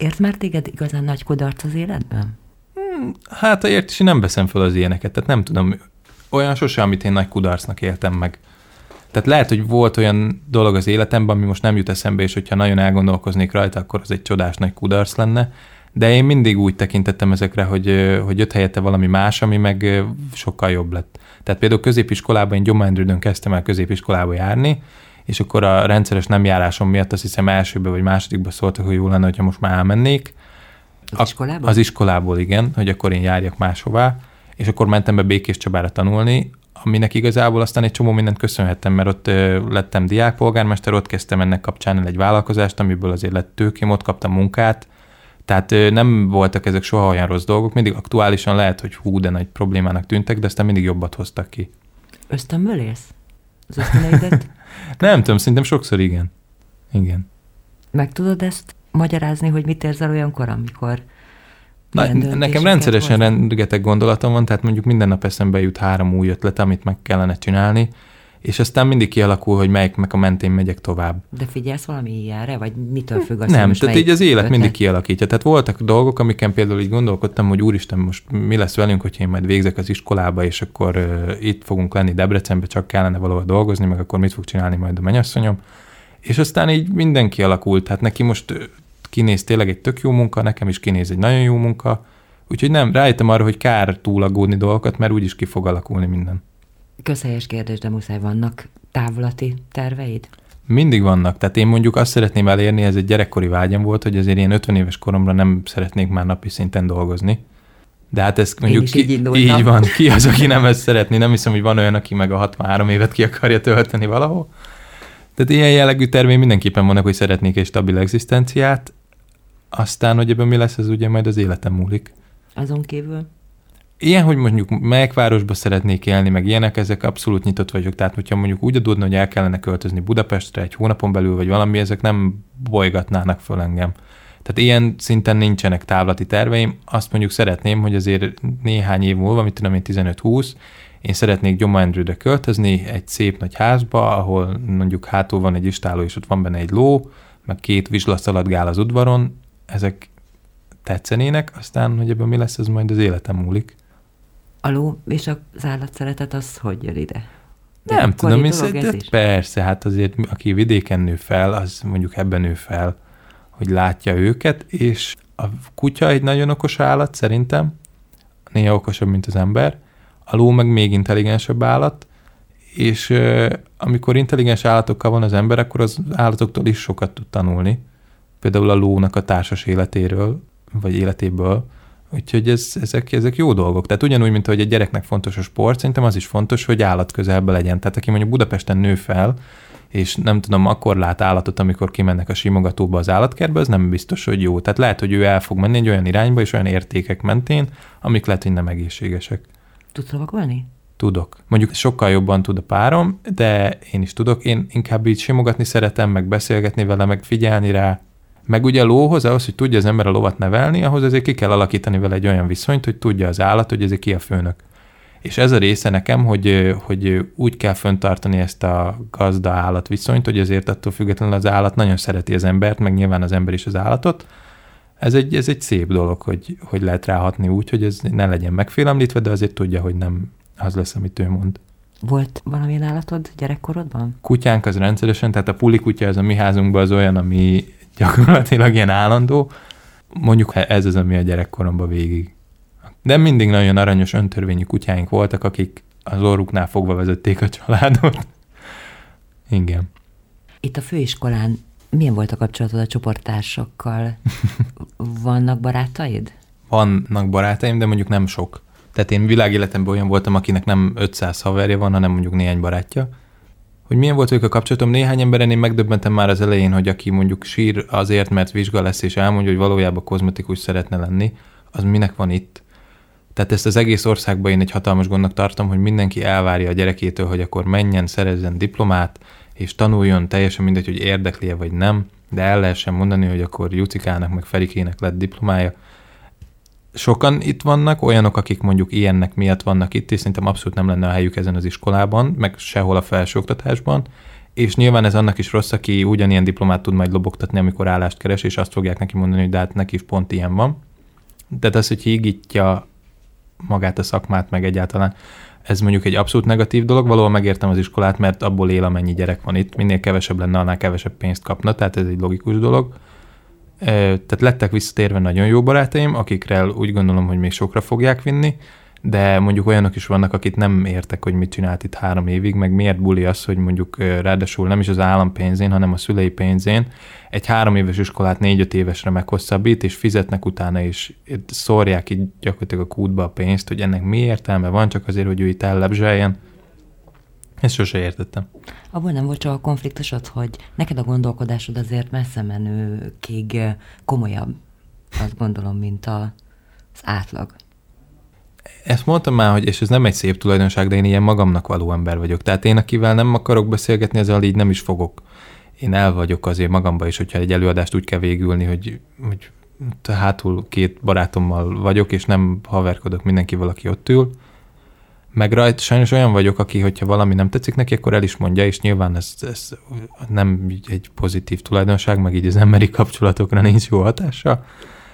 Ért már téged igazán nagy kudarc az életben? Hát ért is, én nem veszem fel az ilyeneket, tehát nem tudom, olyan sose, amit én nagy kudarcnak éltem meg. Tehát lehet, hogy volt olyan dolog az életemben, ami most nem jut eszembe, és hogyha nagyon elgondolkoznék rajta, akkor az egy csodás nagy kudarc lenne. De én mindig úgy tekintettem ezekre, hogy jött helyette valami más, ami meg sokkal jobb lett. Tehát például középiskolában, én Gyományndrődön kezdtem el középiskolába járni, és akkor a rendszeres nem járásom miatt azt hiszem elsőbe vagy másodikba szóltak, hogy jó lenne, hogyha most már elmennék. Az iskolából? Az iskolából, igen, hogy akkor én járjak máshová, és akkor mentem be Békés Csabára tanulni, aminek igazából aztán egy csomó mindent köszönhettem, mert ott lettem diákpolgármester, ott kezdtem ennek kapcsán el egy vállalkozást, amiből azért lett tőkém, ott kaptam munkát, tehát nem voltak ezek soha olyan rossz dolgok, mindig aktuálisan lehet, hogy hú, de nagy problémának tűntek, de aztán mindig jobbat hoztak ki. Ösztönből élsz? Az ösztöneidet? Nem tudom, szerintem sokszor igen. Igen. Meg tudod ezt magyarázni, hogy mit érzel olyankor, amikor... Nekem rendszeresen rengeteg gondolatom van, tehát mondjuk minden nap eszembe jut 3 új ötlet, amit meg kellene csinálni, és aztán mindig kialakul, hogy melyiknek a mentén megyek tovább. De figyelsz valami ilyenre, vagy mitől függ az, nem, tehát így az élet mindig kialakítja. Tehát voltak dolgok, amiken például így gondolkodtam, hogy úristen, most mi lesz velünk, hogyha én majd végzek az iskolába, és akkor itt fogunk lenni Debrecenbe, csak kellene valahol dolgozni, meg akkor mit fog csinálni majd a mennyasszonyom. És aztán így minden kialakult, tehát neki most kinéz tényleg egy tök jó munka, nekem is kinéz egy nagyon jó munka, úgyhogy nem, rájöttem arra, hogy kár túlagódni dolgokat, mert úgyis ki fog alakulni minden. Közhelyes kérdés, de muszáj, vannak távlati terveid? Mindig vannak, tehát én mondjuk azt szeretném elérni, ez egy gyerekkori vágyam volt, hogy azért ilyen 50 éves koromra nem szeretnék már napi szinten dolgozni. De hát ez mondjuk így van, ki az, aki nem ezt szeretné, nem hiszem, hogy van olyan, aki meg a 63 évet ki akarja tölteni valahol. Tehát ilyen jellegű terveim mindenképpen vannak, hogy szeretnék egy stabil egzisztenciát, aztán, hogy ebben mi lesz, ez ugye majd az életem múlik. Azon kívül? Ilyen, hogy mondjuk melyik városba szeretnék élni, meg ilyenek, ezek abszolút nyitott vagyok. Tehát, hogyha mondjuk úgy adódna, hogy el kellene költözni Budapestre egy hónapon belül, vagy valami, ezek nem bolygatnának föl engem. Tehát ilyen szinten nincsenek távlati terveim. Azt mondjuk szeretném, hogy azért néhány év múlva, mit tudom én, 15-20, én szeretnék Gyományndrődre költözni egy szép nagy házba, ahol mondjuk hátul van egy istáló, és ott van benne egy ló, meg 2 vizsla szaladgál az udvaron. Ezek tetszenének, aztán, hogy ebben mi lesz, ez majd az életem múlik. A ló és az állatszeretet az hogy jön ide? Nem tudom, persze, hát azért aki vidéken nő fel, az mondjuk ebben nő fel, hogy látja őket, és a kutya egy nagyon okos állat szerintem, néha okosabb, mint az ember, a ló meg még intelligensebb állat, és amikor intelligens állatokkal van az ember, akkor az állatoktól is sokat tud tanulni. Például a lónak a társas életéről, vagy életéből. Úgyhogy ezek jó dolgok. Tehát ugyanúgy, mint hogy egy gyereknek fontos a sport, szerintem az is fontos, hogy állat közelben legyen. Tehát aki mondjuk Budapesten nő fel, és nem tudom, akkor lát állatot, amikor kimennek a simogatóba az állatkertbe, az nem biztos, hogy jó. Tehát lehet, hogy ő el fog menni egy olyan irányba, és olyan értékek mentén, amik lehet, hogy nem egészségesek. Tudsz lovakolni? Tudok. Mondjuk sokkal jobban tud a párom, de én is tudok. Én inkább így simogatni szeretem, meg beszélgetni vele, meg figyelni rá. Meg ugye a lóhoz, ahhoz, hogy tudja az ember a lovat nevelni, ahhoz azért ki kell alakítani vele egy olyan viszonyt, hogy tudja az állat, hogy ezért ki a főnök. És ez a része nekem, hogy úgy kell föntartani ezt a gazda-állat viszonyt, hogy azért attól függetlenül az állat nagyon szereti az embert, meg nyilván az ember is az állatot. Ez egy szép dolog, hogy lehet ráhatni úgy, hogy ez ne legyen megfélemlítve, de azért tudja, hogy nem az lesz, amit ő mond. Volt valamilyen állatod gyerekkorodban? Kutyánk az rendszeresen, tehát a puli kutya az a mi házunkban az olyan, ami gyakorlatilag ilyen állandó. Mondjuk ez az, ami a gyerekkoromban végig. De mindig nagyon aranyos, öntörvényű kutyáink voltak, akik az orruknál fogva vezették a családot. Igen. Itt a főiskolán milyen volt a kapcsolatod a csoporttársakkal? Vannak barátaid? Vannak barátaim, de mondjuk nem sok. Tehát én világéletemben olyan voltam, akinek nem 500 haverja van, hanem mondjuk néhány barátja. Hogy milyen volt velük a kapcsolatom, néhány emberen én megdöbbentem már az elején, hogy aki mondjuk sír azért, mert vizsga lesz, és elmondja, hogy valójában kozmetikus szeretne lenni, az minek van itt. Tehát ezt az egész országban én egy hatalmas gondnak tartom, hogy mindenki elvárja a gyerekétől, hogy akkor menjen, szerezzen diplomát, és tanuljon, teljesen mindegy, hogy érdekli-e vagy nem, de el lehessen mondani, hogy akkor Jucikának meg Ferikének lett diplomája. Sokan itt vannak, olyanok, akik mondjuk ilyennek miatt vannak itt, és szerintem abszolút nem lenne a helyük ezen az iskolában, meg sehol a felsőoktatásban. és nyilván ez annak is rossz, aki ugyanilyen diplomát tud majd lobogtatni, amikor állást keres, és azt fogják neki mondani, hogy de hát neki is pont ilyen van. Tehát az, hogy hígítja magát a szakmát, meg egyáltalán, ez mondjuk egy abszolút negatív dolog, valahol megértem az iskolát, mert abból él, amennyi gyerek van itt, minél kevesebb lenne, annál kevesebb pénzt kapna, tehát ez egy logikus dolog. Tehát lettek visszatérve nagyon jó barátaim, akikről úgy gondolom, hogy még sokra fogják vinni, de mondjuk olyanok is vannak, akik nem értek, hogy mit csinált itt 3 évig, meg miért buli az, hogy mondjuk ráadásul nem is az állam pénzén, hanem a szülei pénzén egy 3 éves iskolát 4-5 évesre meghosszabbít, és fizetnek utána, és szórják így gyakorlatilag a kútba a pénzt, hogy ennek mi értelme van, csak azért, hogy ő itt ellebzseljen. Ezt sose értettem. Abból nem volt csak a konfliktusod, hogy neked a gondolkodásod azért messze menőkig komolyabb, azt gondolom, mint az átlag. Ezt mondtam már, hogy és ez nem egy szép tulajdonság, de én ilyen magamnak való ember vagyok. Tehát én, akivel nem akarok beszélgetni, ezzel így nem is fogok. Én el vagyok azért magamba is, hogyha egy előadást úgy kell végülni, hogy hátul 2 barátommal vagyok, és nem haverkodok mindenkivel, aki ott ül. Meg rajta sajnos olyan vagyok, aki, hogyha valami nem tetszik neki, akkor el is mondja, és nyilván ez nem egy pozitív tulajdonság, meg így az emberi kapcsolatokra nincs jó hatása.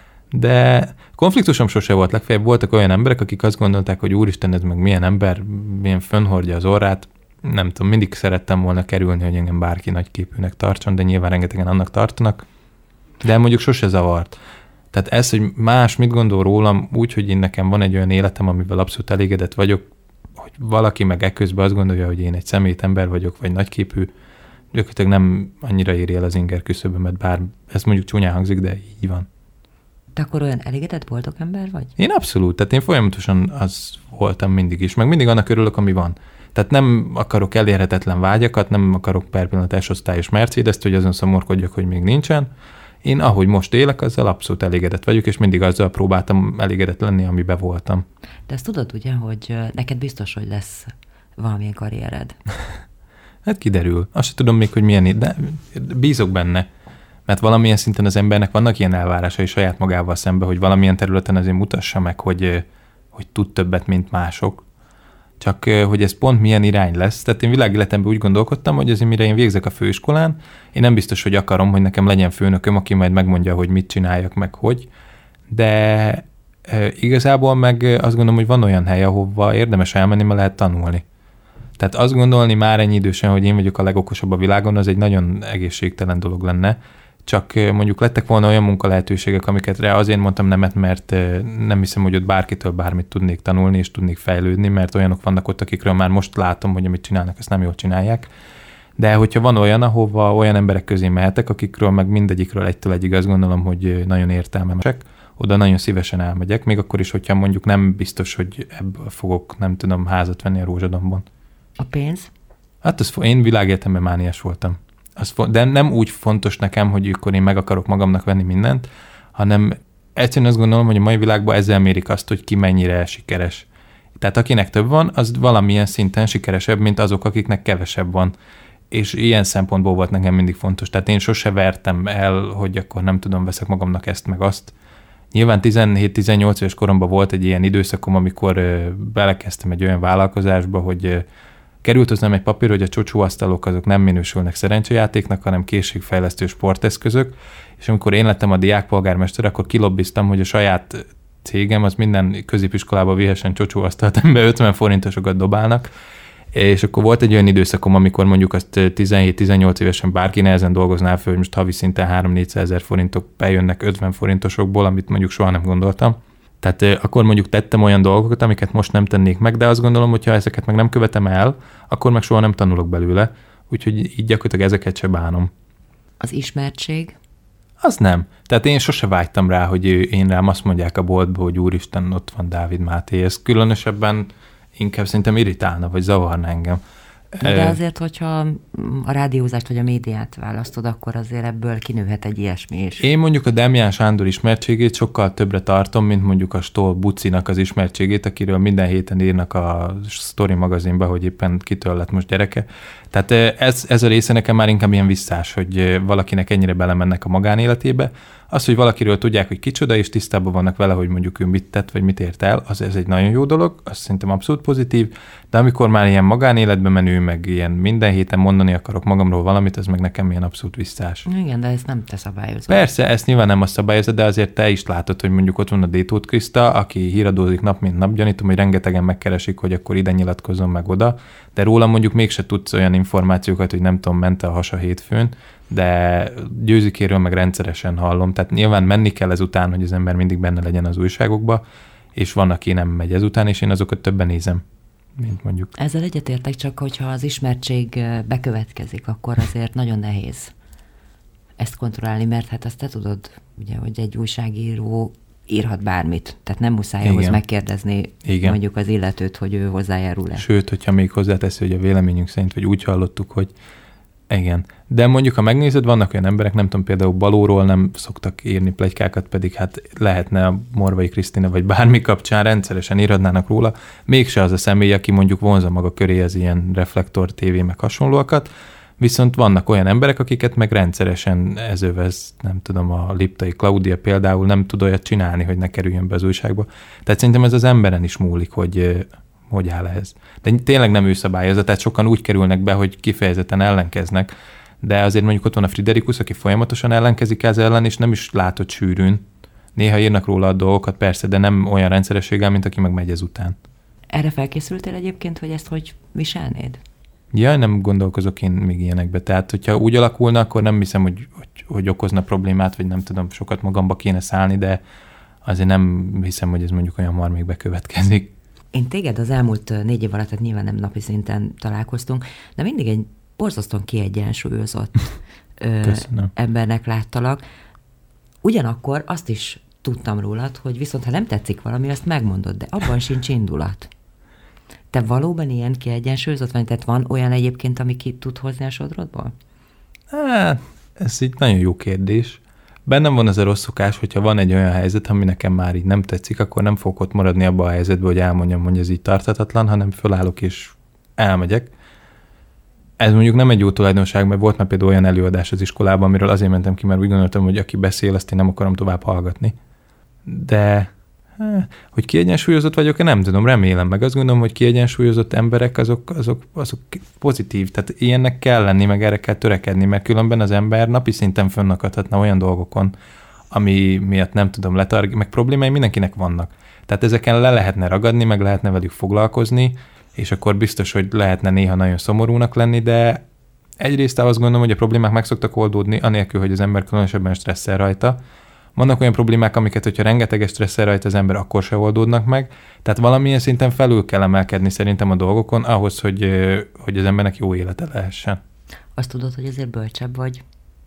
De konfliktusom sose volt, legfeljebb voltak olyan emberek, akik azt gondolták, hogy úristen, ez meg milyen ember, milyen fönnhordja az orrát. Nem tudom, mindig szerettem volna kerülni, hogy engem bárki nagyképűnek tartson, de nyilván rengetegen annak tartanak. De mondjuk sose zavart. Tehát ez, hogy más mit gondol rólam, úgy, hogy én nekem van egy olyan életem, amivel abszolút elégedett vagyok, hogy valaki meg eközben azt gondolja, hogy én egy szemét ember vagyok, vagy nagyképű, gyakorlatilag nem annyira éri el az inger küszöbömet, bár ez mondjuk csúnyán hangzik, de így van. Te akkor olyan elégedett, boldog ember vagy? Én abszolút, tehát én folyamatosan az voltam mindig is, meg mindig annak örülök, ami van. Tehát nem akarok elérhetetlen vágyakat, nem akarok per pillanat S-osztályos Mercedes-t, hogy azon szomorkodjak, hogy még nincsen. Én ahogy most élek, azzal abszolút elégedett vagyok, és mindig azzal próbáltam elégedett lenni, amiben voltam. De ezt tudod ugye, hogy neked biztos, hogy lesz valamilyen karriered? Hát kiderül. Azt sem tudom még, hogy milyen, de bízok benne. Mert valamilyen szinten az embernek vannak ilyen elvárásai saját magával szemben, hogy valamilyen területen azért mutassa meg, hogy tud többet, mint mások. Csak hogy ez pont milyen irány lesz. Tehát én világéletemben úgy gondolkodtam, hogy azért mire én végzek a főiskolán, én nem biztos, hogy akarom, hogy nekem legyen főnököm, aki majd megmondja, hogy mit csináljak, meg hogy. De igazából meg azt gondolom, hogy van olyan hely, ahova érdemes elmenni, mert lehet tanulni. Tehát azt gondolni már ennyi idősen, hogy én vagyok a legokosabb a világon, az egy nagyon egészségtelen dolog lenne. Csak mondjuk lettek volna olyan munkalehetőségek, amiket azért mondtam nemet, mert nem hiszem, hogy ott bárkitől bármit tudnék tanulni, és tudnék fejlődni, mert olyanok vannak ott, akikről már most látom, hogy amit csinálnak, ezt nem jól csinálják. De hogyha van olyan, ahova olyan emberek közé mehetek, akikről meg mindegyikről egytől egyig azt gondolom, hogy nagyon értelmesek, oda nagyon szívesen elmegyek, még akkor is, hogyha mondjuk nem biztos, hogy ebből fogok, nem tudom, házat venni a Rózsadombon. A pénz? Hát én világéletemben mániás voltam. De nem úgy fontos nekem, hogy akkor én meg akarok magamnak venni mindent, hanem egyszerűen azt gondolom, hogy a mai világban ezzel mérik azt, hogy ki mennyire sikeres. Tehát akinek több van, az valamilyen szinten sikeresebb, mint azok, akiknek kevesebb van. És ilyen szempontból volt nekem mindig fontos. Tehát én sose vertem el, hogy akkor nem tudom, veszek magamnak ezt meg azt. Nyilván 17-18 éves koromban volt egy ilyen időszakom, amikor belekezdtem egy olyan vállalkozásba, hogy került hozzám egy papír, hogy a csocsóasztalok azok nem minősülnek szerencsejátéknak, hanem készségfejlesztő sporteszközök, és amikor én lettem a diákpolgármester, akkor kilobbiztam, hogy a saját cégem az minden középiskolába vihessen csocsóasztalt, amiben 50 forintosokat dobálnak, és akkor volt egy olyan időszakom, amikor mondjuk azt 17-18 évesen bárki nehezen dolgozná föl, hogy most havi szinten 3-400 ezer forintok bejönnek 50 forintosokból, amit mondjuk soha nem gondoltam. Tehát akkor mondjuk tettem olyan dolgokat, amiket most nem tennék meg, de azt gondolom, hogy ha ezeket meg nem követem el, akkor meg soha nem tanulok belőle, úgyhogy így gyakorlatilag ezeket se bánom. Az ismertség? Az nem. Tehát én sose vágytam rá, hogy én rám azt mondják a boltba, hogy úristen, ott van Dávid Máté. Ez különösebben inkább szerintem irritálna, vagy zavarna engem. De azért, hogyha a rádiózást vagy a médiát választod, akkor azért ebből kinőhet egy ilyesmi is. Én mondjuk a Demján Sándor ismertségét sokkal többre tartom, mint mondjuk a Stoll Bucinak az ismertségét, akiről minden héten írnak a Story magazinba, hogy éppen kitől lett most gyereke. Tehát ez a része nekem már inkább ilyen visszás, hogy valakinek ennyire belemennek a magánéletébe. Az, hogy valakiről tudják, hogy kicsoda, és tisztában vannak vele, hogy mondjuk ő mit tett, vagy mit ért el, ez egy nagyon jó dolog, az szerintem abszolút pozitív, de amikor már ilyen magánéletbe menő, meg ilyen minden héten mondani akarok magamról valamit, az meg nekem ilyen abszolút visszás. Igen, de ezt nem te szabályozod. Persze, ezt nyilván nem azt szabályozod, de azért te is látod, hogy mondjuk ott van a Détót Kriszta, aki híradózik nap mint nap, gyanítom, hogy rengetegen megkeresik, hogy akkor ide nyilatkozzon meg oda, de róla mondjuk mégse tudsz olyan információkat, hogy nem tudom, ment a hasa hétfőn, de Győzikéről meg rendszeresen hallom, tehát nyilván menni kell ezután, hogy az ember mindig benne legyen az újságokba, és van, aki nem megy ezután, és én azokat többen nézem, mint mondjuk. Ezzel egyetértek, csak hogyha az ismertség bekövetkezik, akkor azért nagyon nehéz ezt kontrollálni, mert hát azt te tudod, ugye, hogy egy újságíró írhat bármit, tehát nem muszáj ahhoz megkérdezni mondjuk az illetőt, hogy ő hozzájárul-e. Sőt, hogyha még hozzáteszi, hogy a véleményünk szerint, vagy úgy hallottuk, hogy igen. De mondjuk, ha megnézed, vannak olyan emberek, nem tudom, például Balóról nem szoktak írni pletykákat, pedig hát lehetne a Morvai Krisztina, vagy bármi kapcsán rendszeresen írhatnának róla, mégse az a személy, aki mondjuk vonza maga köré az ilyen Reflektor TV meg hasonlóakat, viszont vannak olyan emberek, akiket meg rendszeresen ezövez, nem tudom, a Liptai Klaudia például nem tud olyat csinálni, hogy ne kerüljön be az újságba. Tehát szerintem ez az emberen is múlik, hogy áll ehhez. De tényleg nem ő szabályozza, tehát sokan úgy kerülnek be, hogy kifejezetten ellenkeznek, de azért mondjuk ott van a Friderikus, aki folyamatosan ellenkezik ez ellen, és nem is látod sűrűn. Néha írnak róla a dolgokat, persze, de nem olyan rendszerességgel, mint aki meg megy ezután. Erre felkészültél egyébként, hogy ezt hogy viselnéd? Ja, nem gondolkozok én még ilyenekbe. Tehát, hogyha úgy alakulna, akkor nem hiszem, hogy okozna problémát, vagy nem tudom, sokat magamba kéne szállni, de azért nem hiszem, hogy ez mondjuk olyan már még bekövetkezik. Én téged az elmúlt 4 év alatt, tehát nyilván nem napi szinten találkoztunk, de mindig egy borzasztóan kiegyensúlyozott embernek láttalak. Ugyanakkor azt is tudtam rólad, hogy viszont ha nem tetszik valami, azt megmondod, de abban sincs indulat. Te valóban ilyen kiegyensúlyozott vagy? Tehát van olyan egyébként, ami ki tud hozni a sodrodból? Hát, ez így nagyon jó kérdés. Bennem van az a rossz szokás, hogyha van egy olyan helyzet, ami nekem már így nem tetszik, akkor nem fogok ott maradni abba a helyzetbe, hogy elmondjam, hogy ez így tarthatatlan, hanem fölállok és elmegyek. Ez mondjuk nem egy jó tulajdonság, mert volt már például olyan előadás az iskolában, amiről azért mentem ki, mert úgy gondoltam, hogy aki beszél, azt én nem akarom tovább hallgatni. De hogy kiegyensúlyozott vagyok, nem tudom, remélem, meg azt gondolom, hogy kiegyensúlyozott emberek azok pozitív, tehát ilyennek kell lenni, meg erre kell törekedni, mert különben az ember napi szinten fönnakadhatna olyan dolgokon, ami miatt nem tudom meg problémái mindenkinek vannak. Tehát ezeken le lehetne ragadni, meg lehetne velük foglalkozni, és akkor biztos, hogy lehetne néha nagyon szomorúnak lenni, de egyrészt azt gondolom, hogy a problémák meg szoktak oldódni, anélkül, hogy az ember különösebben stresszel rajta. Vannak olyan problémák, amiket, hogyha rengeteges stresszel rajta az ember, akkor se oldódnak meg. Tehát valamilyen szinten felül kell emelkedni szerintem a dolgokon, ahhoz, hogy az embernek jó élete lehessen. Azt tudod, hogy azért bölcsebb vagy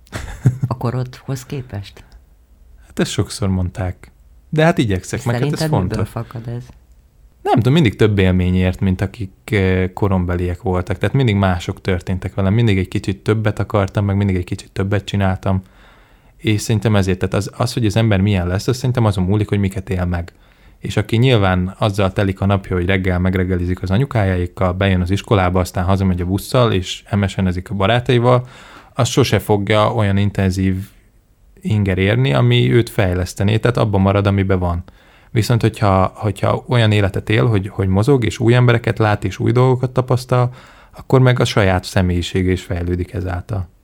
a korodhoz képest? Hát ezt sokszor mondták. De hát igyekszek, meg hát ez fontos. Miből fakad ez? Nem tudom, mindig több élményért, mint akik korombeliek voltak. Tehát mindig mások történtek velem, mindig egy kicsit többet akartam, meg mindig egy kicsit többet csináltam. És szerintem ezért, tehát az, hogy az ember milyen lesz, az szerintem azon múlik, hogy miket él meg. És aki nyilván azzal telik a napja, hogy reggel megreggelizik az anyukájáikkal, bejön az iskolába, aztán hazamegy a busszal, és MSN-ezik a barátaival, az sose fogja olyan intenzív inger érni, ami őt fejlesztené, tehát abban marad, amiben van. Viszont, hogyha olyan életet él, hogy mozog, és új embereket lát, és új dolgokat tapasztal, akkor meg a saját személyisége is fejlődik ezáltal.